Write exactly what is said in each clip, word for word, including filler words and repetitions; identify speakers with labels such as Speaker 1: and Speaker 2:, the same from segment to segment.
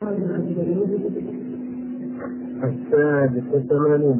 Speaker 1: السادس والثمانون.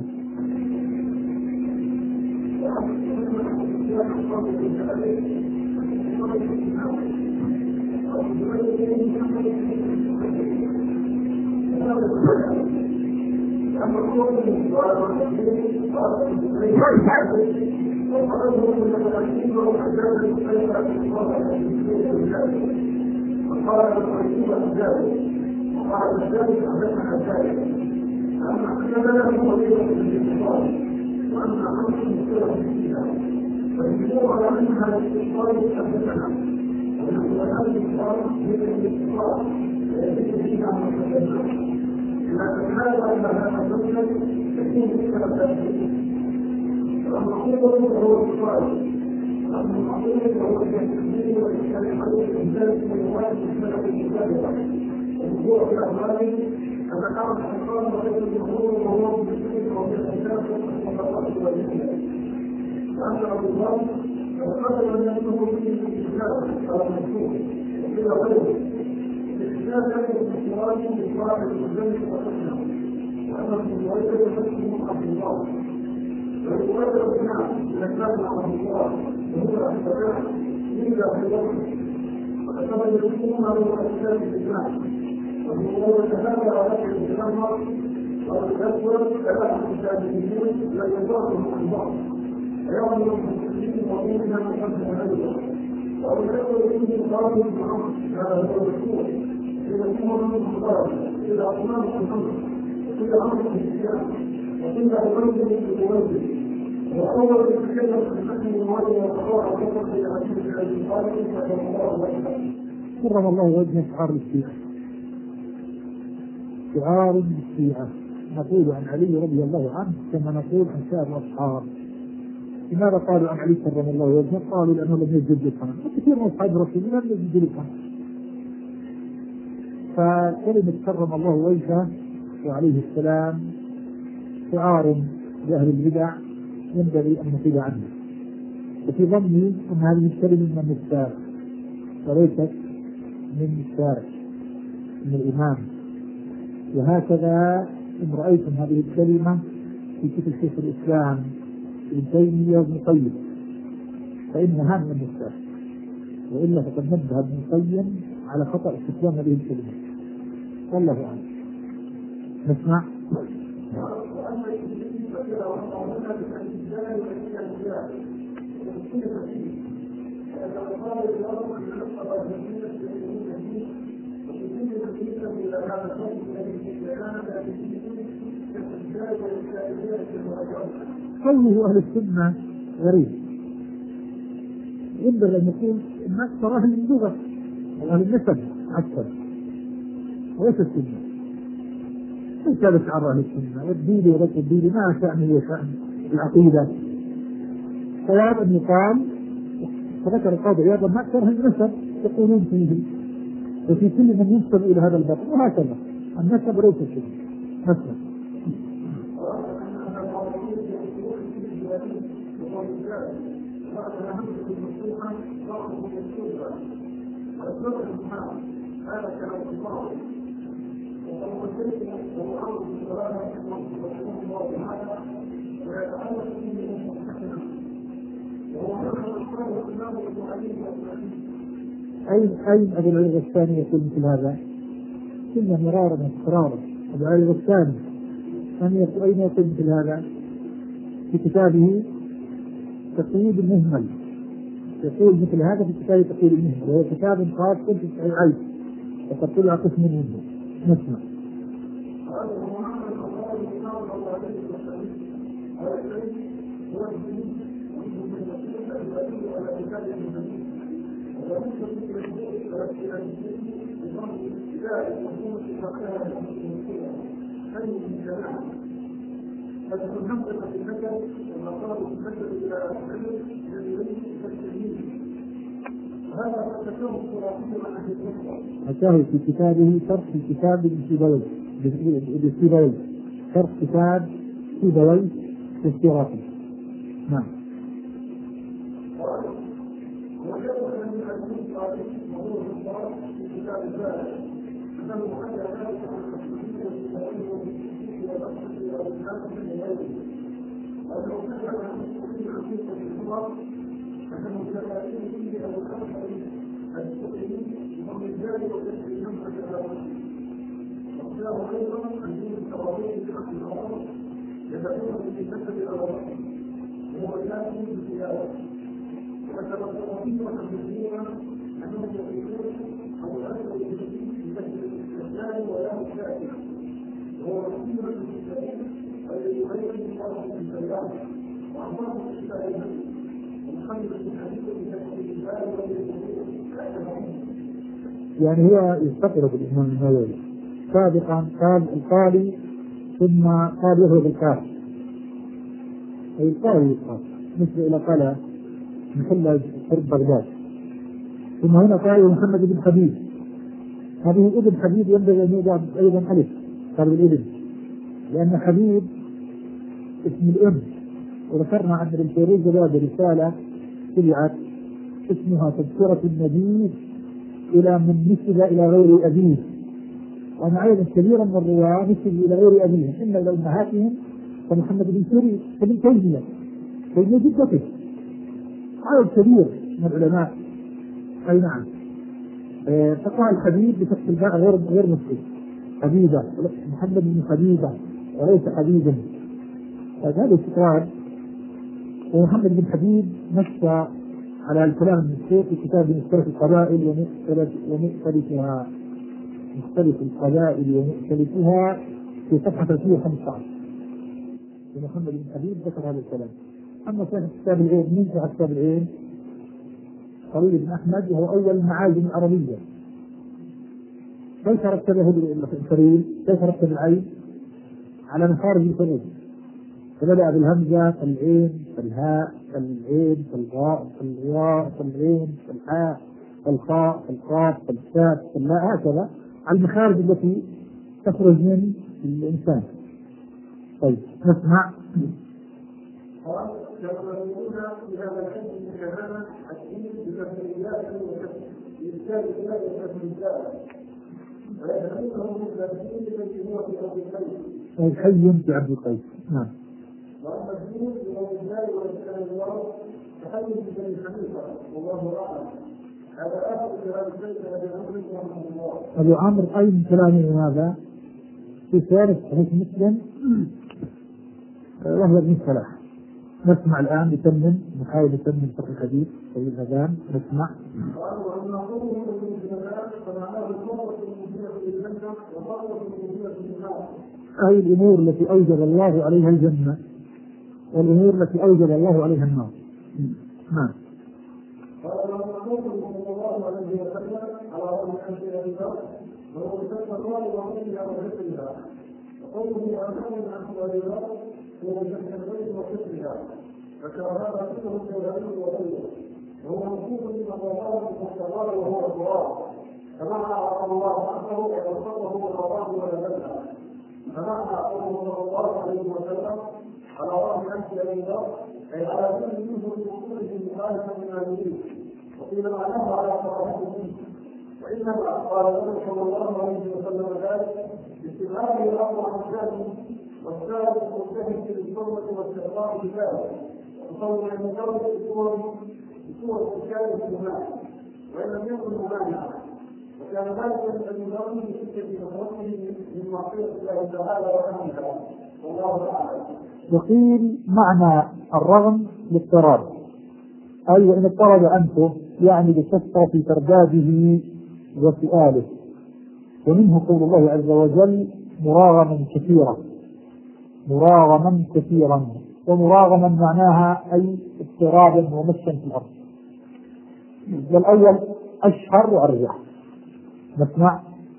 Speaker 1: كرم الله وجهه شعار الشيعة، شعار الشيعة. نقول عن علي رضي الله عنه كما نقول عن سائر الأصحاب. لماذا قالوا عن علي كرم الله وجهه؟ قالوا لأنه لم يجد القرآن، وكثير من أصحاب رسول الله لم يجدوا القرآن. فكلمة كرم الله وجهه وعليه السلام شعار لأهل البدع ينبغي أن نقول عنه، وفي ظني أن هذه الكلمة من الشارع وليست من الشارع من الإمام. وهكذا إن رأيتم هذه الكلمة في كتب شيخ الإسلام ابن تيمية وابن القيم فإنها من الشارع، وإلا فقد نبه ابن القيم على خطأ استخدام هذه الكلمة. والله أعلم. نسمع. قوله أهل السنة غريب، ينبغي أن يكون الناس تراه أهل اللغة أو أهل النسب أكثر، وليس السنة. ليس هذا شعار أهل السنة، والدين وليس الدين ما شأنه وشأن العقيدة. صواب أن يقال فذكر القاضي عياض ما أكثر أهل النسب يقولون فيه، وفي كل من ينسب إلى هذا الباب، وهكذا النسب ليس السنة. مثلا أين أين أبو العلي الغساني يقول مثل هذا؟ كنا مرارا وتكرارا. أبو العلي الغساني أين يقول مثل هذا؟ في كتابه تقييد المهمل يقول مثل هذا في كتاب تقييد المهمل، وهو كتاب خاص في العيب وقد طلع قسم منه. نسمع. أتاه في كتابه شرح كتاب السيبوي، شرح كتاب السيبوي في الصراطي. نعم. يعني هو يستقر بالإمام النووي سابقا قال القالي ثم قال يهو بالكاف أي القالي يقال مثل إلى قال محل قرب بغداد. ثم هنا قال محمد بن حبيب، هذه ابن حبيب ينبغي أن يوضع أيضا ألف قال الابن، لأن حبيب اسم الأم. وذكرنا عن ابن فيروز جواد رسالة طبعت اسمها تذكرة النبي إلى من نسب إلى غير أبيه، وأنا عدد كبيرا من الرواة نسب إلى غير أبيهم إما إلى أمهاتهم كمحمد بن سوري وابن تيمية وابن جدته، عدد كبير من العلماء. أي نعم. آه فقال حبيب بفتح الباء غير غير مسلم، حبيبة محمد بن حبيبة وليس حبيبا، هذا استقرار. ومحمد بن حبيب نص على الكلام من الشيخ في كتاب مختلف القبائل ومختلفها مختلف القبائل ومختلفها في صفحة ثلاثمائة وخمسة عشر. ومحمد بن حبيب ذكر هذا الكلام. أما صاحب كتاب العين من صاحب كتاب العين خليل بن أحمد وهو أول المعاجم العربية. كيف رتبه الخليل؟ كيف رتب العين؟ على مخارج الحروف، فبدأ بالهمزة فالعين فالهاء فالعين فالغاء فالغاء فالعين فالحاء فالخاء فالقاف فالكاف فاللاء، هكذا على المخارج التي تخرج من الإنسان. طيب نسمع.
Speaker 2: يقولون في هذا العلم كهذا الدين بتسميات وإرسال الله وتسميات ويدعونه مثل الدين الذي هو في أرض الخير
Speaker 1: الحي في عبد القيس. نعم.
Speaker 2: وأما الدين بأرض الله وإرسال الله فحي بني حنيفة والله أعلم. هذا آخر كلام الشيخ أبي عمرو رحمه الله.
Speaker 1: أبو عمرو أي من كلامه هذا في ثالث صحيح مسلم وهو ابن الصلاح. نسمع الآن يتمم نحاول يتمم شرح الحديث في الأذان. نسمع. أي الأمور التي أوجب الله عليها الجنة والأمور التي أوجب الله عليها النار. نعم.
Speaker 2: قال الرسول صلى الله عليه وسلم على رأي أنبياء الله وهو بشر الله وعليها وحسنها وقوله أمام عن الله هو بشر الغيب وحسنها فكان هذا كله الجوهري وغيره وهو مفهوم لما الله المحتضر وهو التراب فمعنى أعطى الله نفسه ويرزقه بالأرض ولدتها فمعنى قوله صلى الله عليه وسلم على رأي أنبياء الله أي على كل منه بوصوله مخالفة من المؤمنين وقيل معناه على صلاحه وإنما قال النبي صلى الله عليه وسلم ذلك باستبعاده الأمر عن ذاته والثالث مجتهد في الصوم واستقرار بذلك وتصور المجرد بصور بصور الكائن في الماء وإن لم يكن ممانعا وكان ذلك من المرء بشدة نصرته من معصية الله تعالى وأهلها والله أعلم.
Speaker 1: وقيل معنى الرغم للضرر أي وإن اضطرب أنفه يعني بكثرة في ترداده وسؤاله. ومنه قول الله عز وجل مراغما كثيرا مراغما كثيرا ومراغما معناها أي اضطرابا ومشا في الأرض. والأول أشهر وأرجح. نسمع.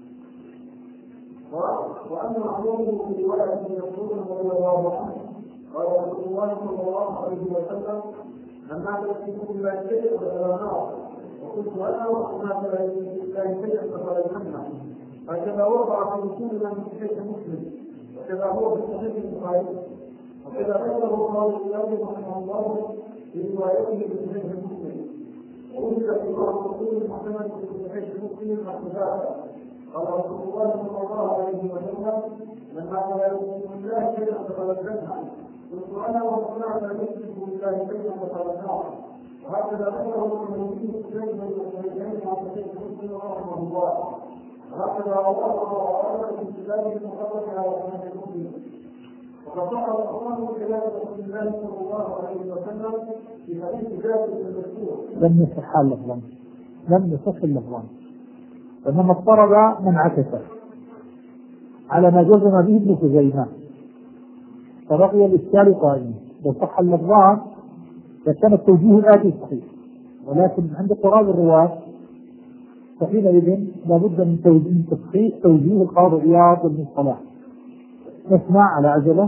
Speaker 2: وأما معلومه في رواية يقول رضي الله عنه قال رسول الله صلى الله عليه وسلم من مات فيكم لا شيء فلا نار وقلت أنا وما لا شيء فلا الجنة هكذا وضع في رسول الله في صحيح مسلم وكذا هو في صحيح البخاري وكذا ذكره الله الإمام رحمه الله في روايته في صحيح مسلم ووجد في بعض رسول محمد في صحيح مسلم عن قال رسول الله صلى الله عليه وسلم وسلم لما قال بالله كيف تتوجهها قلت انا وصنعت نفسك بالله كيف تتوجهها وهكذا ذكره من النبي السيد والسيدين عن سيد مسلم رحمه الله وهكذا الله وعلى في كتابه المقدس على سنه المسلم وقد ظهر الاقوال خلال رسول الله صلى الله عليه وسلم في حديث جابر بن المسعود
Speaker 1: لم يصح اللفظان لم يصح اللفظان وانما اضطرب من عكسه على ما جزم به ابن خزيمه فبقي الاشكال قائما. لو صح اللفظان فكان التوجيه الاتي صحيح، ولكن عند اضطراب الرواه فحينئذ لابد من توجيه تصحيح توجيه القاضي عياض بن الصلاح. نسمع على عجله.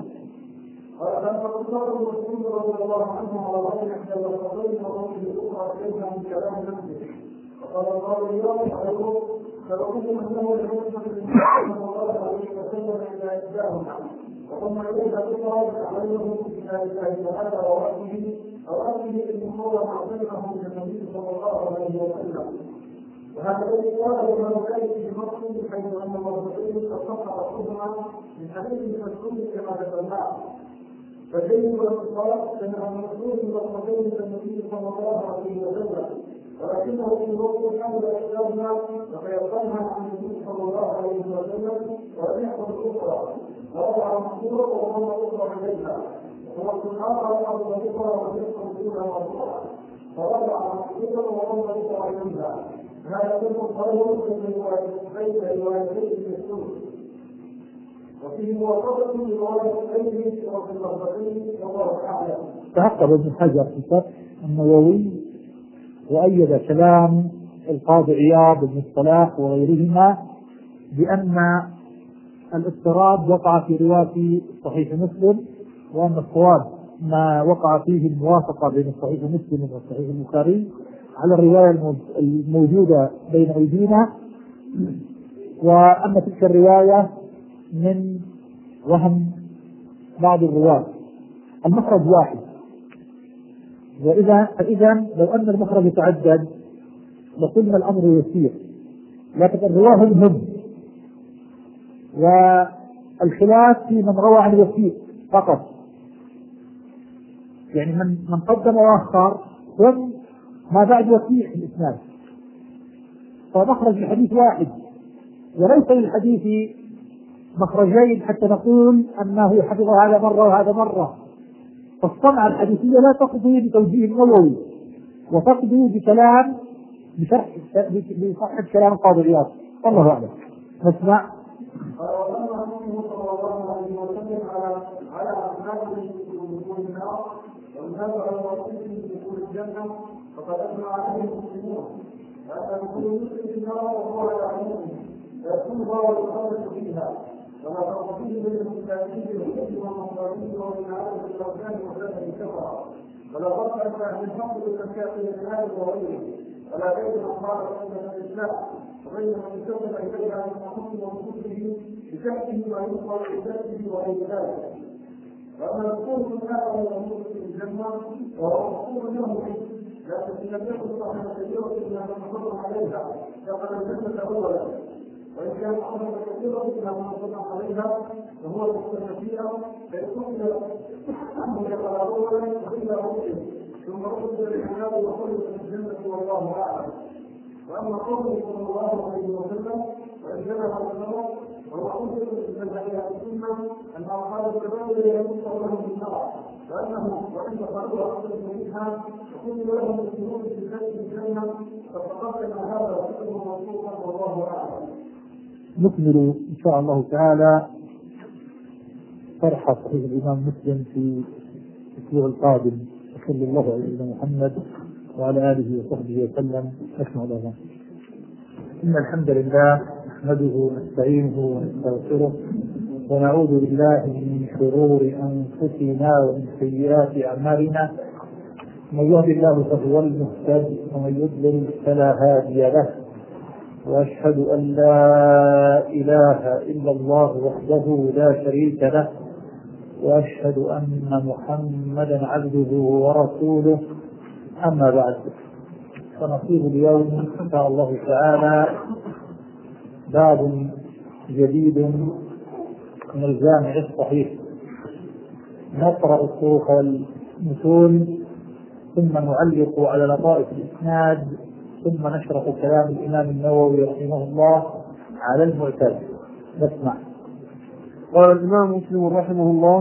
Speaker 2: رضي الله عنه على غير احدى الرسولين وروح الاخرى اليها من كلام نفسه وقال الله اليوم خيره فلكم انه لمسلم صلى الله عليه وسلم الى احداهما وثم اليك الاخرى تعلمه في كتاب الله تعالى وربه او امره المحور معظمه من النبي صلى الله عليه وسلم. وهذا الذي قاله ابن ذلك في مصر حيث ان المرسلين قد صحح الحكم من حديث المسعود كما ذكرناه. فالدين والاخلاص كما المسعود والرسول النبي صلى الله عليه وسلم ولكنه في وقت حمل احداهما فيقرنها عن النبي صلى الله عليه وسلم ولم يحفظ الاخرى ووضع محظورا وضم الاخرى عليها ووقت اخر حفظ الاخرى ولم يحفظ الاولى مرفوعا فوضع محظورا وضم الاخرى عليها. هذا كله خير من روايتين روايتين المسعود وفيه موافقة لرواية غيره وفي اللفظين والله أعلم.
Speaker 1: تعقب ابن حجر في فتح النووي وأيد كلام القاضي عياض بن الصلاح وغيرهما بأن الاضطراب وقع في رواية صحيح مسلم وأن الصواب ما وقع فيه الموافقة بين صحيح مسلم وصحيح البخاري على الرواية الموجودة بين أيدينا، وأن تلك الرواية من وهم بعض الرواة. المخرج واحد، وإذا فإذا لو أن المخرج يتعدد لقلنا الأمر يسير، لكن الرواه هم والخلاف في من روى عن وثيق فقط، يعني من من قدم وأخر ثم ما بعد وثيق الإسناد، فمخرج الحديث واحد وليس للحديث مخرجين حتى نقول أنه حفظ هذا مرة وهذا مرة. فالصنعة الحديثية لا تقضي بتوجيه النووي وتقضي بكلام بشرح بصحة كلام القاضي عياض. والله أعلم. نسمع.
Speaker 2: فقد أجمع عليه المسلمون وأن كل مسلم في النار وهو يعلمه فيكون هو الخالق فيها ولا فرق فيه بين المسلمين والحكم والمنصرين ومن عادة الأوثان وذات الكفرة ولا فرق من حق الزكاة للمال وغيره ولا بين الأخبار عند الإسلام وبين من يسبب إليه عن المحكم ومسلمه بشأنه وينصر بذاته وغير ذلك. وأما الرسول من هذا الأمور في الجنة وهو مقصود له لكن لم يكن صاحب كثيرة إلا من حرم عليها فقد الجنة أولا، وإن كان صاحب كثيرة إلا من حرم عليها فهو مختلف فيها فيكون أنه يقرأ أولا وإلا أولا ثم رد للحياة وخلد في الجنة والله أعلم. وأما قوله صلى الله عليه وسلم وإن جنب النظر وهو أنزل من عليها السنة أن أصحاب الكبائر ينصر لهم بالنار وأنه وعند قالوا أصل منها وكل لهم السنون في ذات الجنة فتقدم هذا وحكم موثوقا والله أعلم.
Speaker 1: نكمل إن شاء الله تعالى شرح صحيح الإمام مسلم في الأسبوع القادم. صلى الله على سيدنا محمد وعلى آله وصحبه وسلم. نسمع الأذان. إن الحمد لله نحمده ونستعينه ونستغفره ونعوذ بالله من شرور أنفسنا ومن سيئات أعمالنا، من يهد الله فهو المهتد ومن يضلل فلا هادي له، وأشهد أن لا إله إلا الله وحده لا شريك له، وأشهد أن محمدا عبده ورسوله. أما بعد، فنصيب اليوم إن شاء الله تعالى باب جديد
Speaker 3: من الجامع الصحيح. نقرأ الطرق والمتون ثم نعلق على لطائف الإسناد ثم نشرح كلام الإمام النووي رحمه الله على المعتاد. نسمع.
Speaker 2: قال الإمام مسلم رحمه الله: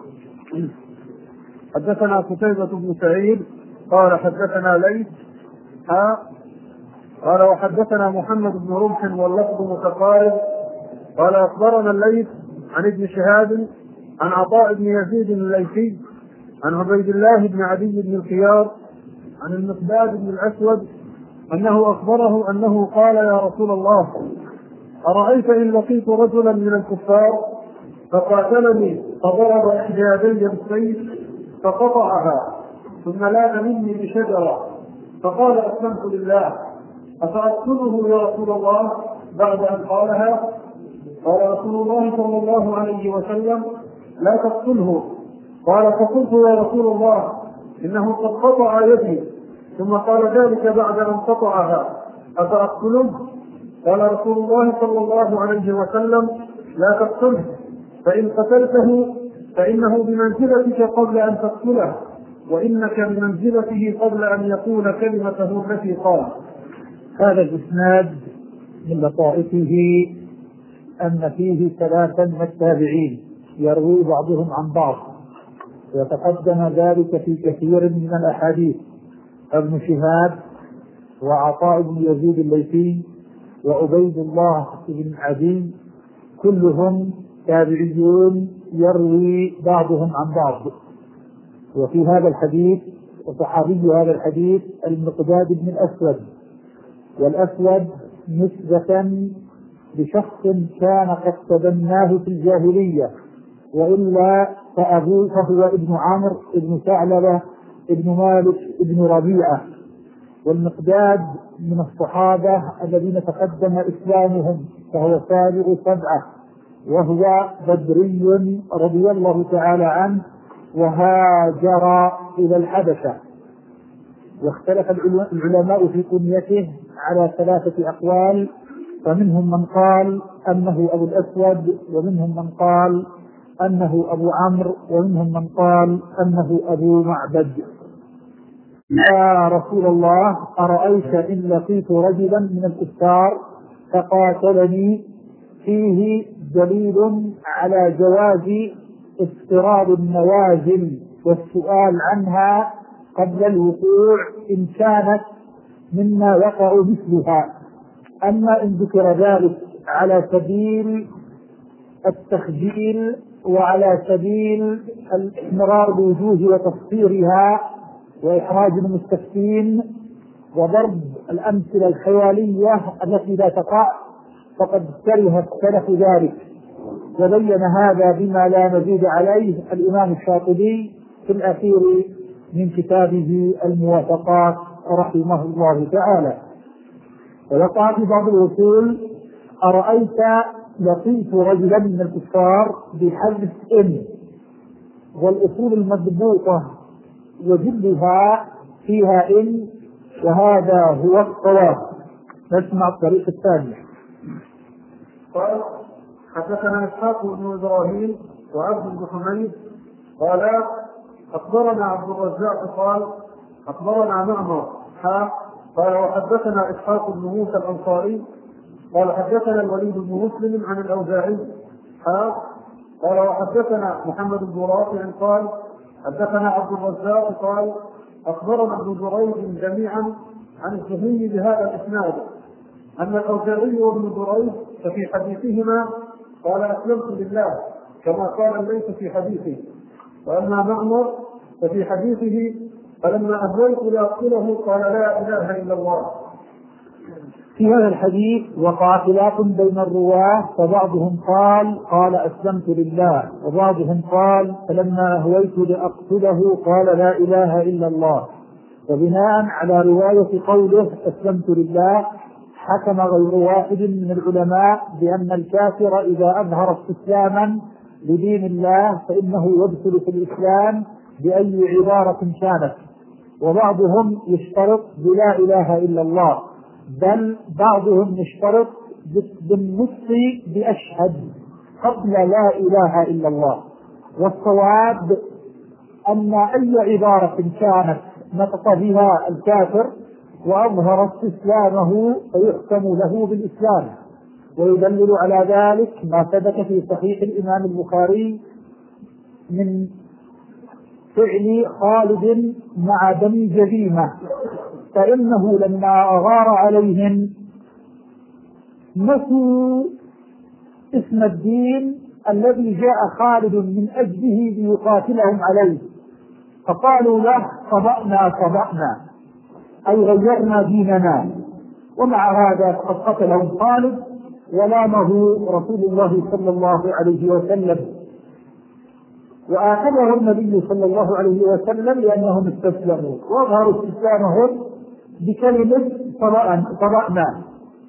Speaker 2: حدثنا قتيبة بن سعيد قال حدثنا ليث ها قال وحدثنا محمد بن رمح واللفظ متقارب قال أخبرنا الليث عن ابن شهاب عن عطاء بن يزيد الليثي عن عبيد الله بن عدي بن الخيار عن المقداد بن الأسود أنه أخبره أنه قال: يا رسول الله، أرأيت إن لقيت رجلا من الكفار فقاتلني فضرب إحدى يدي بالسيف فقطعها ثم لاذ مني بشجرة فقال: أسلمت لله، أفأقتله يا رسول الله بعد أن قالها؟ قال رسول الله صلى الله عليه وسلم: لا تقتله. قال: فقلت: يا رسول الله، إنه قد قطع يدي. ثم قال ذلك بعد أن قطعها، أفأقتله؟ قال رسول الله صلى الله عليه وسلم: لا تقتله، فإن قتلته فإنه بمنزلتك قبل أن تقتله، وإنك بمنزلته قبل أن يقول كلمته التي قال.
Speaker 3: هذا الإسناد من لطائفه أن فيه ثلاثا من التابعين يروي بعضهم عن بعض، وتقدم ذلك في كثير من الأحاديث: ابن شهاب وعطاء بن يزيد الليثي وعبيد الله بن عدي، كلهم تابعيون يروي بعضهم عن بعض. وفي هذا الحديث وصحابي هذا الحديث المقداد بن الأسود، والأسود نسبة لشخص كان قد تبناه في الجاهلية، وإلا فأبوه فهو ابن عمرو ابن ثعلبة ابن مالك ابن ربيعة. والمقداد من الصحابة الذين تقدم إسلامهم، فهو سابق سبعة، وهو بدري رضي الله تعالى عنه، وهاجر إلى الحبشة. واختلف العلماء في كنيته على ثلاثة أقوال، فمنهم من قال أنه أبو الأسود، ومنهم من قال أنه أبو عمرو، ومنهم من قال أنه أبو معبد. يا رسول الله، أرأيت إن لقيت رجلا من الكفار فقاتلني؟ فيه دليل على جواز افتراض النوازل والسؤال عنها قبل الوقوع إن كانت مما وقع مثلها. أما إن ذكر ذلك على سبيل التخجيل وعلى سبيل الإحمرار بوجوه وتصفيرها وإحراج المستفتين وضرب الأمثلة الخيالية التي لا تقع، فقد كره السلف ذلك. وبين هذا بما لا مزيد عليه الإمام الشاطبي في الأخير من كتابه الموافقات رحمه الله تعالى. ووقع في بعض الوصول: أرأيت لقيت رجلا من الكفار بحذف إن، والأصول المضبوطة وجلها فيها إن، وهذا هو الصواب. نسمع الطريق الثاني.
Speaker 2: قال: حدثنا إسحاق بن إبراهيم وعبد بن حميد قال: أخبرنا عبد الرزاق قال: أخبرنا معمر حا قال: وحدثنا إسحاق بن موسى الأنصاري قال: حدثنا الوليد بن مسلم عن الأوزاعي حا قال: وحدثنا محمد بن رافع قال: حدثنا عبد الرزاق قال: أخبرنا ابن جريج جميعا عن الزهري بهذا الإسناد أن الأوزاعي وابن جريج ففي حديثهما قال: أسلمت لله، كما قال الليث في حديثه. وأما معمر ففي حديثه: فلما أهويت لأقتله قال: لا إله إلا الله.
Speaker 3: في هذا الحديث وقع خلاف بين الرواة، فبعضهم قال قال أسلمت لله، وبعضهم قال فلما أهويت لأقتله قال لا إله إلا الله. وبناء على رواية قوله أسلمت لله، حكم غير واحد من العلماء بأن الكافر إذا أظهر استسلاما لدين الله فإنه يدخل في الإسلام بأي عبارة كانت. وبعضهم يشترط بلا إله إلا الله، بل بعضهم يشترط بالنطق بأشهد، قبل لا إله إلا الله. والصواب أن أي عبارة كانت نطق بها الكافر وأظهر استسلامه فيحكم له بالإسلام. ويدلل على ذلك ما ثبت في صحيح الإمام البخاري من فعل خالد مع بني جذيمة، فإنه لما أغار عليهم نسوا اسم الدين الذي جاء خالد من أجله ليقاتلهم عليه، فقالوا له صبأنا صبأنا أي غيرنا ديننا. ومع هذا فقد قتلهم خالد ولامه رسول الله صلى الله عليه وسلم، وآخذه النبي صلى الله عليه وسلم لأنهم استسلموا وأظهروا استسلامهم بكلمة صبأنا.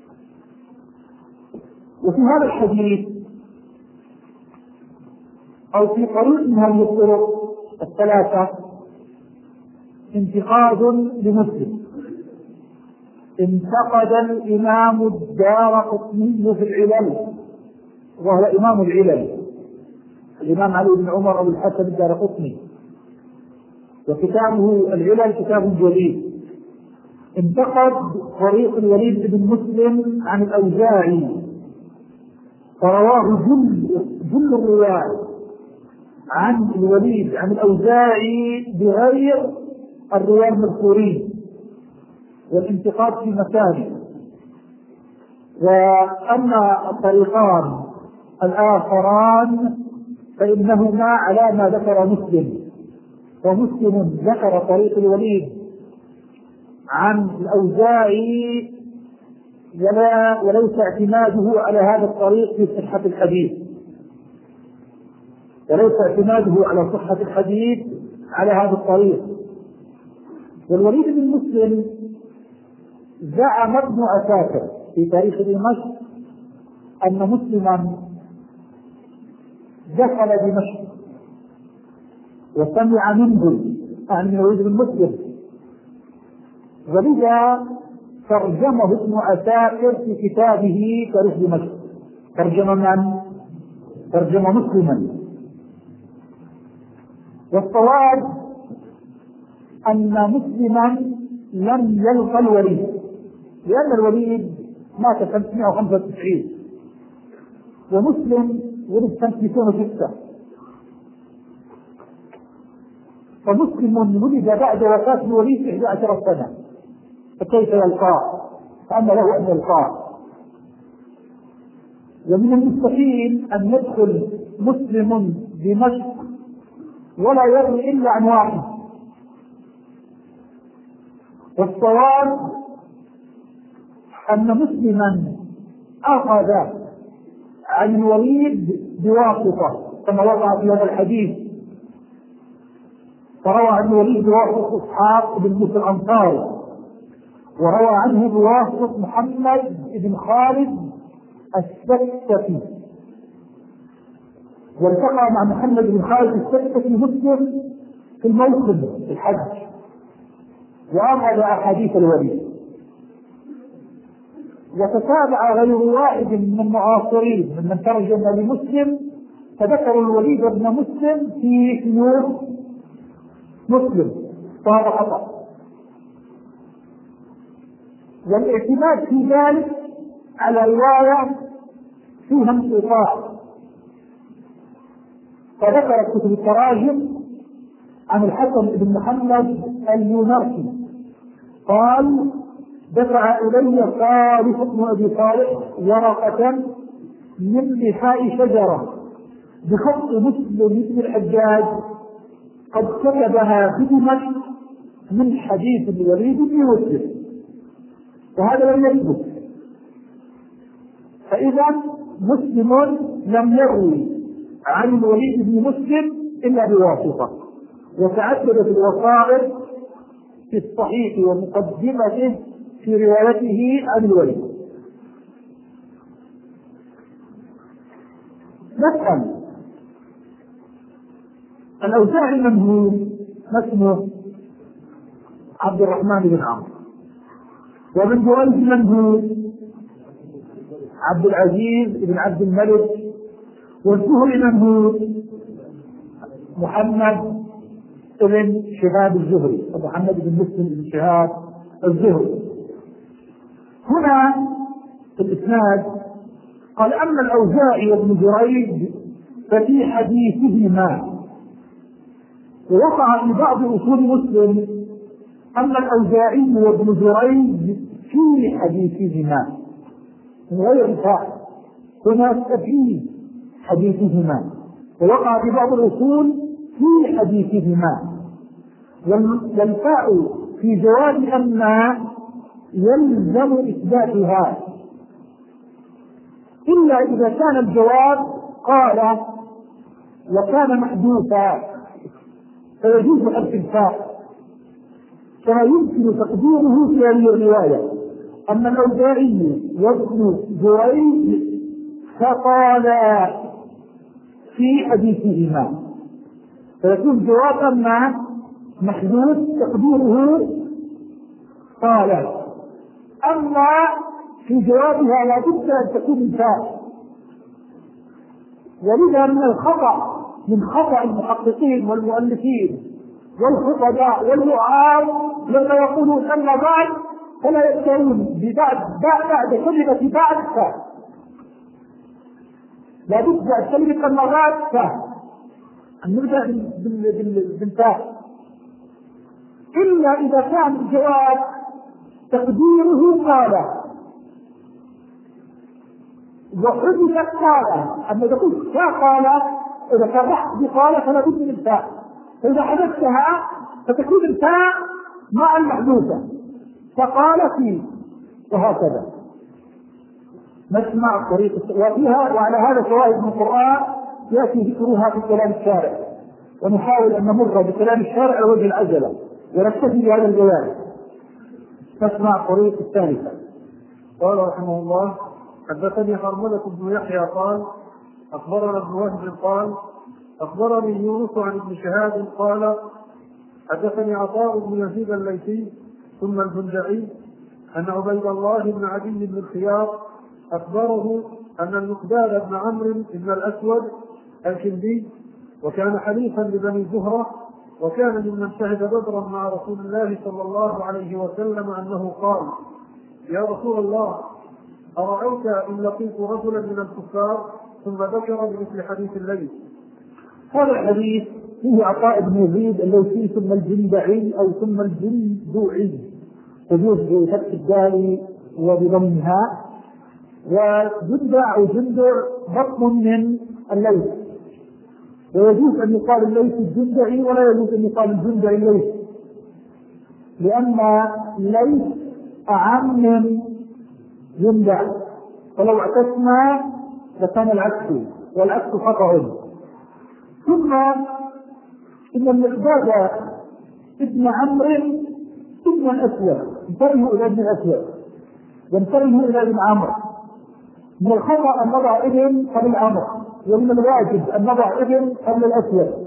Speaker 3: وفي هذا الحديث أو في طريق من هذه الطرق الثلاثة انتقاد لمسلم. انتقد الإمام الدارقطني في العلل، وهو إمام العلل الإمام علي بن عمر أبو الحسن الدارقطني، وكتابه العلل كتاب جليل. انتقد طريق الوليد بن مسلم عن الأوزاعي فرواه جل جل الرواية عن الوليد عن الأوزاعي بغير الرواية المذكورين، والانتقاد في مكانه. وأما الطريقان الآخران فإنهما على ما ذكر مسلم، ومسلم ذكر طريق الوليد عن الأوزاعي ولا وليس اعتماده على هذا الطريق في صحة الحديث، وليس اعتماده على صحة الحديث على هذا الطريق. والوليد بن مسلم زعم ابن عساكر في تاريخ دمشق أن مسلما دخل دمشق وسمع منه عن الوليد بن مسلم، ولذا ترجمه ابن عساكر في كتابه تاريخ دمشق. ترجم من؟ ترجم مسلما. والصواب أن مسلما لم يلقى الوليد، لأن الوليد مات سنة مئة وخمسة وتسعين ومسلم ولد سنة مئتين وستة، فمسلم ولد بعد وفاة الوليد إحدى عشرة سنة، فكيف يلقاه؟ فأن له أن يلقاه. ومن المستحيل أن يدخل مسلم دمشق ولا يروي إلا عن واحد. والصواب أن مسلما أخذ عن الوليد بواسطة كما وقع في هذا الحديث، فروى عن الوليد بواسطة إسحاق بن موسى الأنصاري، وروى عنه بواسطة محمد بن خالد السكتي، والتقى مع محمد بن خالد السكتي مسلم في الموسم في الحج وأخذ أحاديث الوليد. وتتابع غير واحد من المعاصرين ممن ترجم لمسلم فذكروا الوليد بن مسلم في شيوخ مسلم، فهذا خطأ. والاعتماد في ذلك على رواية فيها انقطاع، فذكرت كتب التراجم عن الحسن بن محمد اليونرسي قال دفع إلي صالح بن أبي صالح ورقة من لحاء شجرة بخط مسلم بن الحجاج قد كتبها في دمشق من حديث الوليد بن مسلم، وهذا لم يثبت. فإذا مسلم لم يروي عن الوليد بن مسلم إلا بواسطة، وتعددت الوسائط في الصحيح ومقدمته في روايته عن الوليد. نسأل الأوزاعي من هو؟ اسمه عبد الرحمن بن عمرو. ومن جريج من هو؟ عبد العزيز بن عبد الملك. والزهري من هو؟ محمد بن شهاب الزهري، محمد بن مسلم بن شهاب الزهري. هنا في الإسناد قال أما الأوزاعي وابن جريج ففي حديثهما، ووقع في بعض أصول مسلم أما الأوزاعي وابن جريج في حديثهما من غير إفاء، هنا في حديثهما، ووقع في بعض الأصول في حديثهما. والفاء في جواب أما يلزم إثباتها إلا إذا كان الجواب قال وكان محدوثا فيجوز حذف الفاء، كما يمكن تقديره في هذه الرواية. أما الأوزاعي وابن جريج فقالا في حديثهما، فيكون جواب أما محدود تقديره قال. أما في جوابها لا بد أن تكون الفاء، ولذا من الخطأ من خطأ المحققين والمؤلفين والخطباء والوعاظ لما يقولون أما بعد فلا يذكرون ببعد بعد كلمة بعد فاء، لا بد أن كلمة أما بعد فاء، أن نبدأ بالفاء، إلا إذا كان الجواب تقديره قال وحدثت قال. أما إذا قلت فقال إذا كان بقال فلا بد من الفاء، فإذا حدثتها فتكون الفاء مع المحدوثة فقال فيه، وهكذا نسمع طريق وفيها. وعلى هذا شواهد من القرآن يأتي ذكرها في كلام الشارع، ونحاول أن نمر بكلام الشارع على وجه العجلة ونكتفي بهذا البيان. نسمع الطريق الثالثة.
Speaker 2: قال رحمه الله: حدثني حرملة بن يحيى قال أخبرنا ابن وهب قال أخبرني يونس عن ابن شهاب قال حدثني عطاء بن يزيد الليثي ثم البندعي أن عبيد الله بن عدي بن الخيار أخبره أن المقداد بن عمرو بن الأسود الكندي وكان حليفا لبني زهرة وكان ممن شهد بدرا مع رسول الله صلى الله عليه وسلم أنه قال: يا رسول الله أرأيت إن لقيت رجلا من الكفار؟ ثم ذكر بمثل حديث الليل.
Speaker 3: هذا الحديث فيه عطاء بن يزيد الليثي ثم الجندعي أو ثم الجندعي، تجوز بفتح الدال وبضمها، وجندع أو جندع بطن من الليث، ويجوز أن يقال الليث الجندعي ولا يجوز أن يقال الجندعي الليث، لأن الليث أعم من جندع، فلو اعتسنا لكان العكس، والعكس خطأ. ثم إن المقداد ابن عمرو ابن الأسود انتبهوا إلى ابن الأسود وانتبهوا إلى ابن عمرو. من الخطأ أن نضع ابن قبل عمرو، ومن الواجب أن نضع ابن قبل الأسود.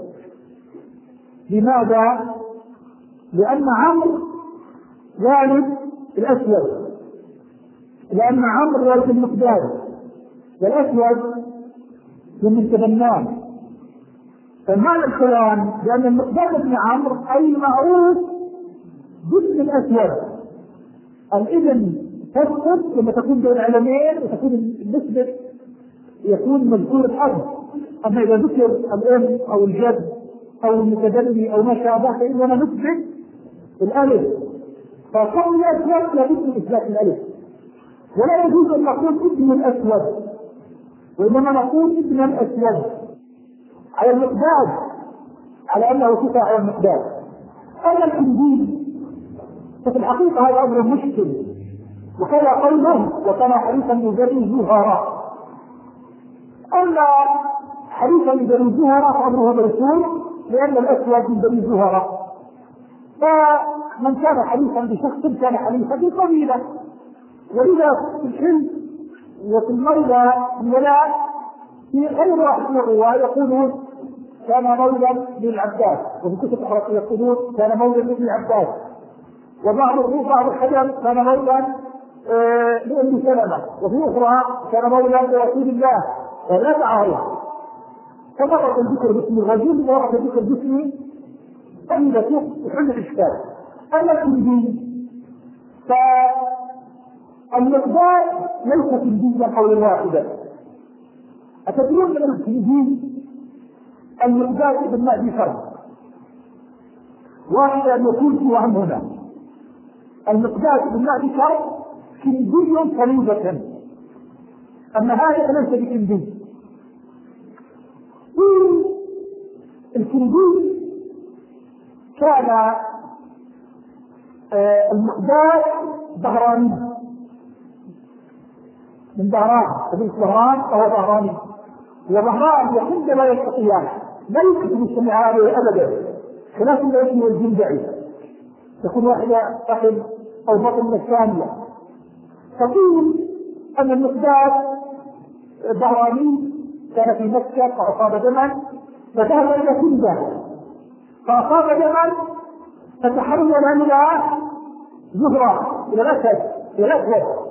Speaker 3: لماذا؟ لأن عمرو والد الأسود، لأن عمرو والد المقداد، والأسود من تبناه. فمعنى الكلام لأن المقداد بن عمرو أي معروف باسم الأسود. الابن تسقط لما تكون بين علمين وتكون النسبة يكون مذكور الأب، أما إذا ذكر الأم أو الجد أو المتدلي أو ما شابه فإننا نثبت الألف، فقول الأسود لا بد من إثبات الألف، ولا يجوز أن نقول ابن الأسود، وإنما نقول ابن الأسود على المقداد على أنه كفى على المقداد. أما الإنجيل ففي الحقيقة هذا أمر مشكل، وكذا قوله وكان حديثا لبني زهراء. أما حديثا لبني زهراء فأمره برسول، لأن الأسود من بني زهراء، فمن كان حديثا بشخص كان حديثا بقبيلة. ولذا في الحلم وفي المولى الولاء في غير واحد من الرواة يقولون كان مولى للعباس، وفي كتب أخرى يقولون كان مولى لابن عباس، وبعض بعض الحديث كان مولى لأم سلمة، وفي أخرى كان مولى لرسول الله. فلا تعارض فمرة الذكر باسم الرجل ومرة الذكر باسم طيبته يحل الإشكال. أما الكندي فالمقدار ليس كنديا قولا واحدا. أتدرون من الكندي المقدار ابن مهدي فرد واحد أن يكون في وهم هنا. المقدار ابن مهدي فرد كندي فريدة، أما هذا ليس بكندي. الكندي كان آه المقدار ظهراني من ظهران، قبيلة ظهران فهو ظهراني، وظهران يحد لا يستطيع لا يمكن يجتمع عليه أبدا، خلاف الاسم والجندعي تكون واحدة فخذ أو بطن الثانية. تقول أن المقدار ظهراني كان في مكة فأصاب دما فذهب إلى كندة فأصاب دما فتحول إلى زهرة إلى الأسد إلى الأسود.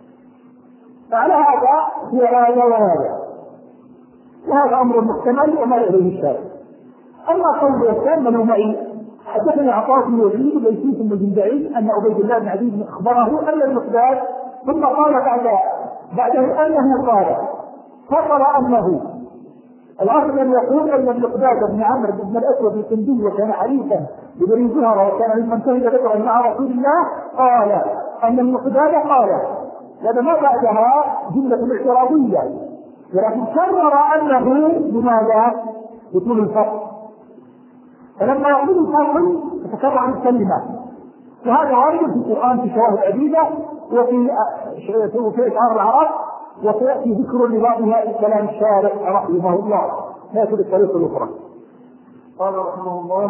Speaker 3: فعلى هذا هي هذا وهذا، وهذا أمر محتمل وما إليه الشارع. أما قول الإسلام من معي حدثني عطاء بن يزيد ليس بن الجندعي أن عبيد الله بن عدي أخبره أن المقداد ثم قال بعد بعده أنه قال فقر أنه الأصل أن يقول أن المقداد بن عمرو بن الأسود الكندي وكان حريفا ببني زهرة وكان ممن شهد ذكرا مع رسول الله قال أن المقداد قال، لأن ما بعدها جملة اعتراضية، ولكن كرر أنه بماذا؟ بطول الفصل، فلما يقول الفصل تتكرر عن الكلمة، وهذا وارد في القرآن في شواهد عديدة وفي في أشعار العرب، وسيأتي ذكر لبعضها الكلام الشارع رحمه الله. نأتي بالطريقة الأخرى.
Speaker 2: قال رحمه الله: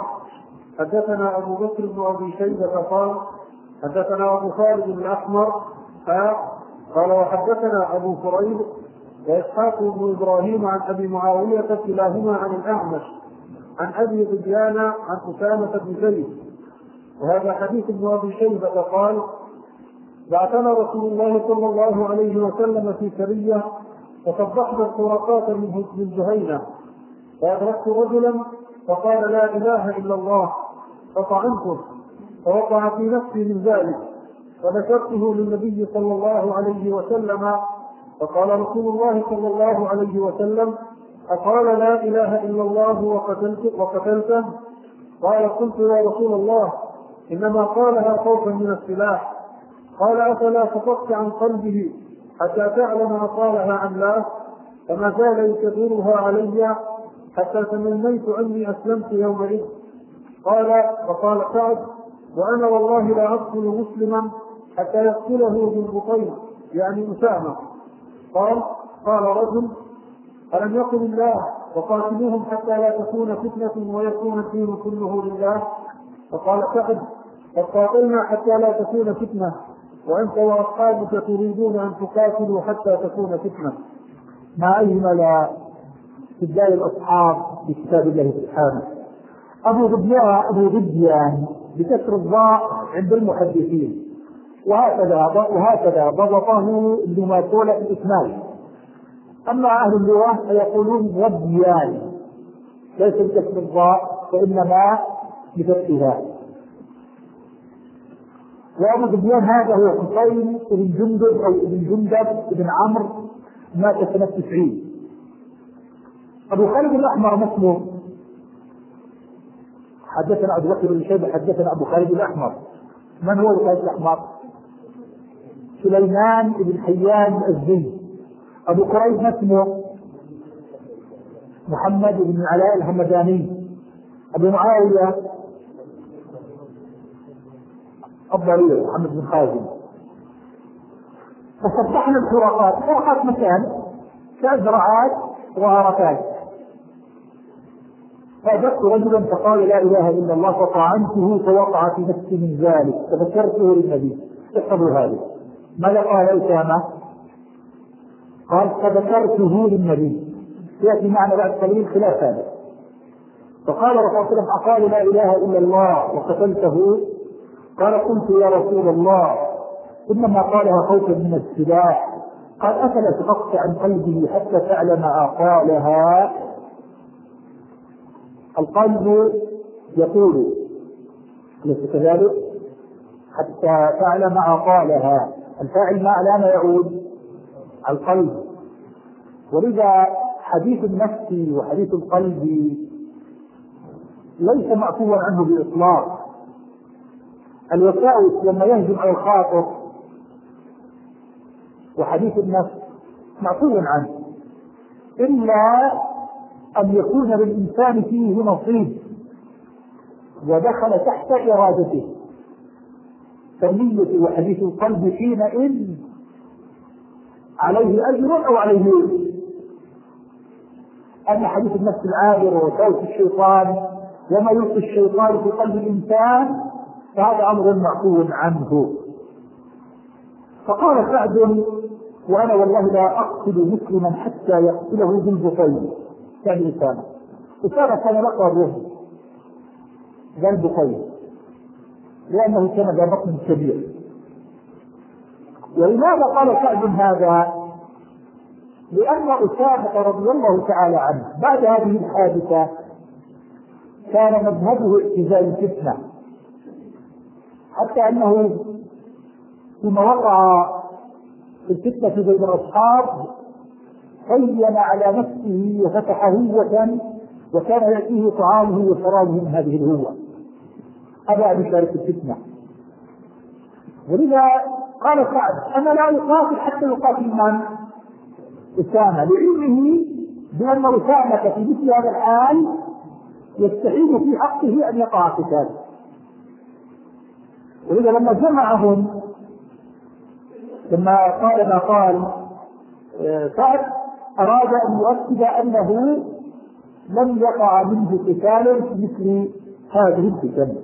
Speaker 2: حدثنا أبو بكر بن أبي شيبة قال حدثنا أبو خالد الأحمر قال وحدثنا أبو فريد وإسحاق بن إبراهيم عن أبي معاوية كلاهما عن الأعمش عن أبي ذبيان عن أسامة بن زيد. وهذا حديث ابن أبي شيبة قال: بعثنا رسول الله صلى الله عليه وسلم في سرية فصبحنا الطرقات من الجهينة، فأدركت رجلا فقال لا إله إلا الله فطعنته، فوقع في نفسي من ذلك، فذكرته للنبي صلى الله عليه وسلم، فقال رسول الله صلى الله عليه وسلم: أقال لا إله إلا الله وقتلته, وقتلته؟ قال: قلت يا رسول الله إنما قالها خوفا من السلاح. قال: أفلا خفقت عن قلبه حتى تعلم أقالها أم لا؟ فما زال يكررها علي حتى تمنيت أني أسلمت يومئذ. قال: فقال سعد: وأنا والله لا أقتل مسلما حتى يقتله بالبطين، يعني أسامة. قال: قال رجل: ألم يقل الله وقاتلوهم حتى لا تكون فتنة ويكون الدين كله لله؟ فقال سعد: فقاتلنا حتى لا تكون فتنة، وأنت وأصحابك تريدون أن تقاتلوا حتى تكون فتنة.
Speaker 3: ما أجمل استدلال الأصحاب في كتاب الله سبحانه. أبو ذبيان أبو ذبيان بكسر الضاء عند المحدثين، وهكذا وهكذا ضبطه لما طول الإسناد. أما أهل اللغة فيقولون ذبيان ليس بكسر الضاء وإنما بفتحها. وأبو ذبيان هذا هو حسين بن جندب أو ابن جندب بن عمرو مات سنة تسعين. أبو خالد الأحمر مسلم حدثنا أبو بكر بن شيبة حدثنا أبو خالد الأحمر. من هو أبو خالد الأحمر؟ سليمان بن حيان الأزدي. أبو قريب اسمه محمد بن علاء الهمداني. أبو معاوية الضرير محمد بن خازم. فصبحنا الحرقات، حرقات مكان كأزرعات وغارتات. فأجبت رجلا فقال لا إله إلا الله فطعنته فوقع في نفسي من ذلك، فذكرته للنبي. احفظوا هذا. ماذا قال أسامة؟ قال فذكرته للنبي. يأتي معنا بعد قليل خلاف هذا. فقال رسول الله صلى الله عليه وسلم: أقال لا إله إلا الله وقتلته؟ قال: قلت يا رسول الله إنما قالها خوفا من السلاح. قال: أفلا شققت عن قلبه حتى تعلم أقالها؟ القلب يقول ليس كذلك؟ حتى تعلم عقالها. الفاعل ما على ما يعود على القلب. ولذا حديث النفس وحديث القلب ليس معفوا عنه بإطلاق. الوساوس لما يهجم على الخاطر وحديث النفس معفو عنه، إلا أن يكون للإنسان فيه نصيب ودخل تحت إرادته. فالنية وحديث القلب حينئذ عليه أجر أو عليه وزر. أما حديث النفس العابر وصوت الشيطان وما يلقي الشيطان في قلب الإنسان فهذا أمر معفو عنه. فقال سعد: وأنا والله لا أقتل مسلما حتى يقتله بالبطيء. كان أسامة أسامة كان لقى الرهن ذا البطيء لأنه كان ذا بطن كبير. ولماذا قال سعد هذا؟ لأن أسامة رضي الله تعالى عنه بعد هذه الحادثة كان مذهبه اعتزال الفتنة، حتى أنه ثم وقع في الفتنة بين الأصحاب خين على نفسه وفتح هوة وكان يأتيه طعامه وشرابه من هذه الهوة، أبى أن يشارك الفتنة. ولذا قال سعد: أنا لا أقاتل حتى يقاتل من؟ أسامة، لعلمه بأن أسامة في مثل هذا الحال يستحيل في حقه أن يقع قتال. ولذا لما جمعهم لما قال ما قال سعد أراد أن يؤكد أنه لم يقع منه قتال في مثل هذه الفتن.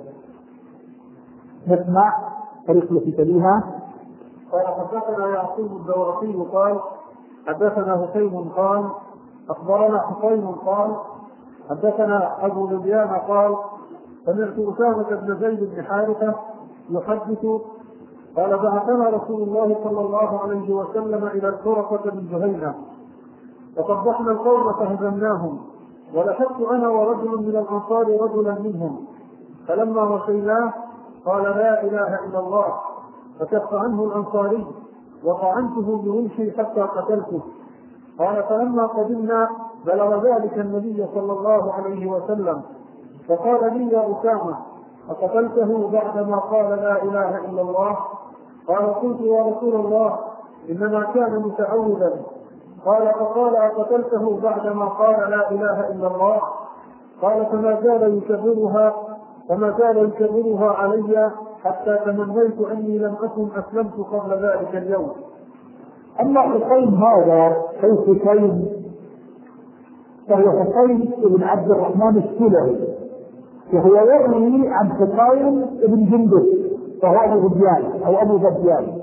Speaker 3: نسمع طريق التي تليها.
Speaker 2: قال: حدثنا يعقوب الدورقي قال: حدثنا هشيم قال: أخبرنا حسين قال: حدثنا أبو لبيان قال: سمعت أسامة بن زيد بن حارثة يحدث قال: بعثنا رسول الله صلى الله عليه وسلم إلى الحرقة من جهينة فقبحنا القوم فهزمناهم، ولحقت أنا ورجل من الأنصار رجلا منهم، فلما وصيناه قال: لا إله إلا الله، فكف عنه الأنصاري وطعنته بوجهي حتى قتلته. قال: فلما قدمنا بلغ ذلك النبي صلى الله عليه وسلم فقال لي: يا أسامة، أقتلته بعدما قال لا إله إلا الله؟ قال: قلت: يا رسول الله، إنما كان متعوذا. قال: فقال: أقتلته بعدما قال لا إله إلا الله؟ قال: فما زال يكررها فما زال يكررها علي حتى تمنيت أني لم أكن أسلمت قبل ذلك اليوم.
Speaker 3: أما حسين هذا حيث حسين فهو حسين بن عبد الرحمن السلمي، وهو يروي عن حسين بن جندب فهو أبو ذبيان أو أبو ذبيان.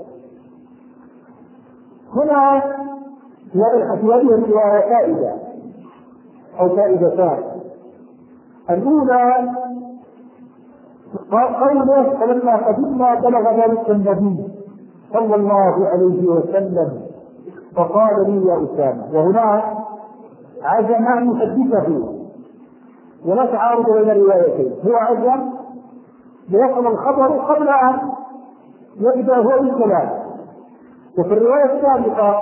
Speaker 3: هنا في هذه الرواية فائدة أو فائدتان. الأولى قوله: فلما قدمنا بلغ ذلك النبي صلى الله عليه وسلم فقال لي: يا أسامة. وهنا عزم أن يحدثه ولا تعارض بين الروايتين، هو عزم ليصل الخبر قبل أن يبدأ هو الكلام. وفي الرواية السابقة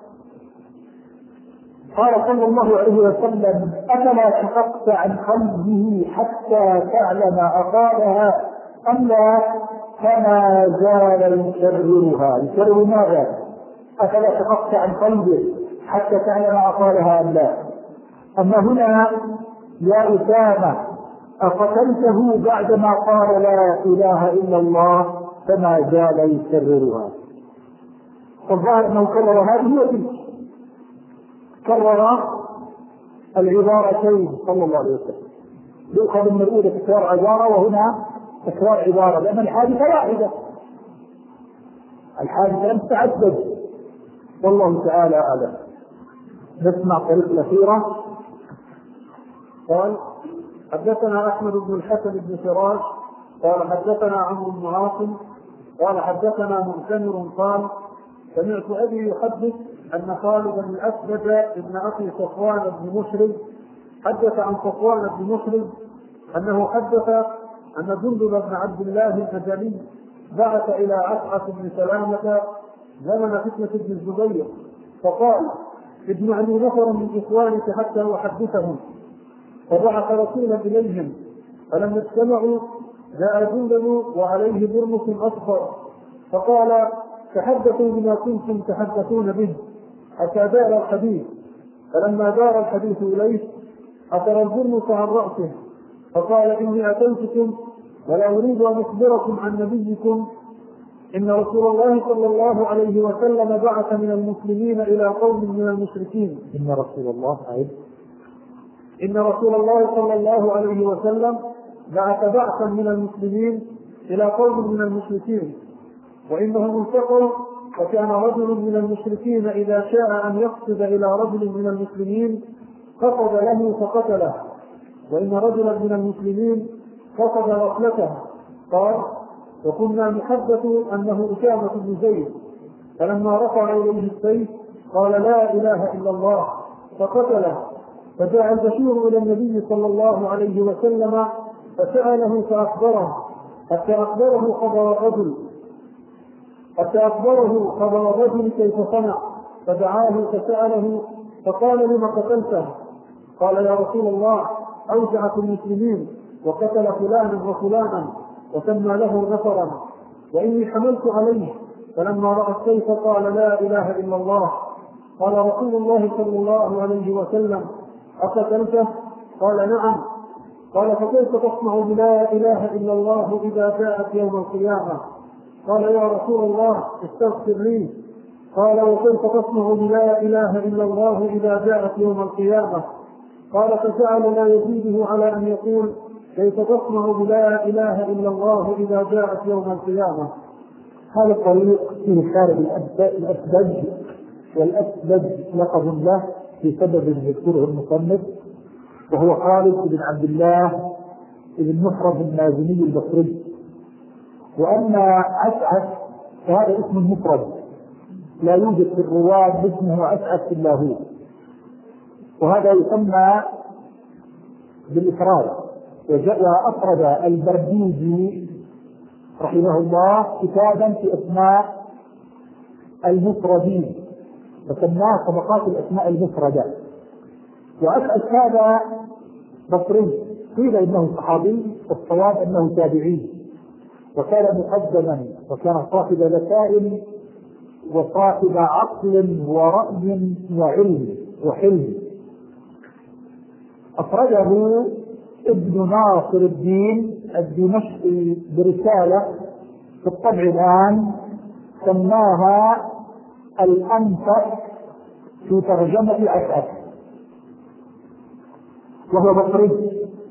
Speaker 3: قال صلى الله عليه وسلم: أفلا شققت عن قلبه حتى تعلم أقالها أم لا؟ فما زال يكررها. يكرر ماذا؟ أفلا شققت عن قلبه حتى تعلم أقالها أم لا؟ أما هنا: يا أسامة، أقتلته بعدما قال لا إله إلا الله؟ فما زال يكررها. فالظاهر أنه كرر هذه وتلك، كرر العبارتين صلى الله عليه وسلم. يؤخذ من الأولى تكرار عبارة وهنا تكرار عبارة، لأن الحادثة واحدة، الحادثة لم تعدد. والله تعالى أعلم. نسمع طريق الأخيرة.
Speaker 2: قال: حدثنا أحمد بن الحسن بن فراش قال: حدثنا عمرو بن عاصم قال: حدثنا مؤتمر قال: سمعت أبي يحدث أن خالد بن الأسود ابن أخي صفوان بن مشرف
Speaker 1: حدث عن صفوان بن مسلم أنه حدث أن جندب بن عبد الله البجلي بعث إلى عسعة بن سلامة زمن فتنة ابن الزبير فقال: اجمع لي نفرا من إخوانك حتى أحدثهم. فبعث رسولا إليهم، فلما اجتمعوا جاء جندب وعليه برمس أصفر فقال: تحدثوا بما كنتم تحدثون به حتى دار الحديث. فلما دار الحديث إليه أثر البرمس عن رأسه فقال: إني أتيتكم ولا أريد أن أخبركم عن نبيكم إن رسول الله صلى الله عليه وسلم بعث من المسلمين إلى قوم من المشركين.
Speaker 3: إن رسول الله عيد.
Speaker 1: إن رسول الله صلى الله عليه وسلم بعث بعثا من المسلمين إلى قوم من المشركين، وإنهم التقوا فكان رجل من المشركين إذا شاء أن يقصد إلى رجل من المسلمين قصد له فقتله، وإن رجلا من المسلمين قصد غفلته. قال: وكنا نحدث أنه أسامة بن زيد، فلما رفع إليه السيف قال: لا إله إلا الله، فقتله. فجاء البشير إلى النبي صلى الله عليه وسلم فسأله فأخبره حتى أخبره خبر الرجل حتى أخبره خبر الرجل كيف صنع، فدعاه فسأله فقال: لما قتلته؟ قال: يا رسول الله، أوجعت المسلمين وقتل فلانا وفلانا وسمى له نفرا، وإني حملت عليه، فلما رأى السيف قال: لا إله إلا الله. قال رسول الله صلى الله عليه وسلم: أقتلته؟ قال: نعم. قال: فكيف تصنع بلا إله إلا الله إذا جاءت يوم القيامة؟ قال: يا رسول الله، استغفر لي. قال: وكيف تصنع بلا إله إلا الله إذا جاءت يوم القيامة؟ قال: فجعل لا يزيده على أن يقول: كيف تصنع بلا إله إلا الله إذا جاءت يوم القيامة.
Speaker 3: هذا الطريق فيه شارب الأسبج، والأسبج لقب له في سبب يذكره المصنف، وهو خالد بن عبد الله بن محرز المازني البصري. وأما أسعد فهذا اسم مفرد لا يوجد في الرواة اسمه أسعد إلا هو، وهذا يسمى بالإفراد. وأفرد البرديجي رحمه الله كتابا في أسماء المفردين فسماه طبقات الأسماء المفردة. وأسعد هذا بصري، قيل إنه صحابي والصواب أنه تابعي، وكان مقدما وكان صاحب ذكاء وصاحب عقل ورأي وعلم وحلم. أفرده ابن ناصر الدين الدمشقي برسالة في الطبع الآن سماها الأنفس في ترجمة أسعد، وهو بصري